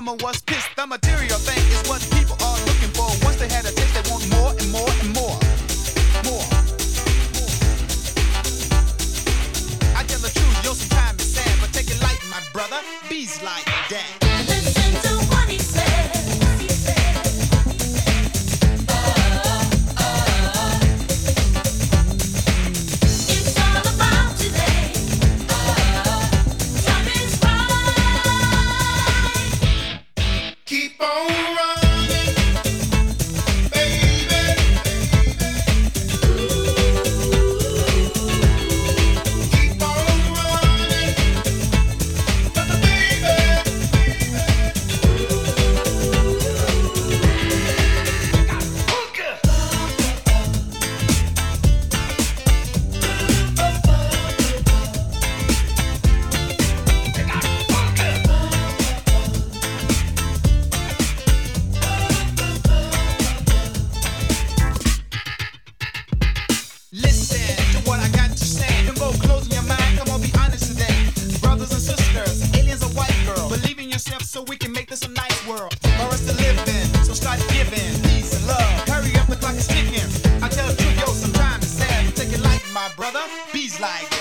mama was pissed. The material thing is what people are looking for. Once they had a taste, they want more and more and more. More. I tell the truth, yo, sometimes it's sad, but take it light, my brother. Bees like that. Listen to what he said. It's all about today. Time is right. Keep on running, baby. Keep on running, baby. Listen to what I got to say. Don't go closing your mind. Come on, be honest today. Brothers and sisters, aliens or white girl. Believe in yourself so we can make this a nice world for us to live in. So start giving peace and love. Hurry up, the clock is ticking. I tell the truth, yo, sometimes it's sad. Take it light, my brother. Bees like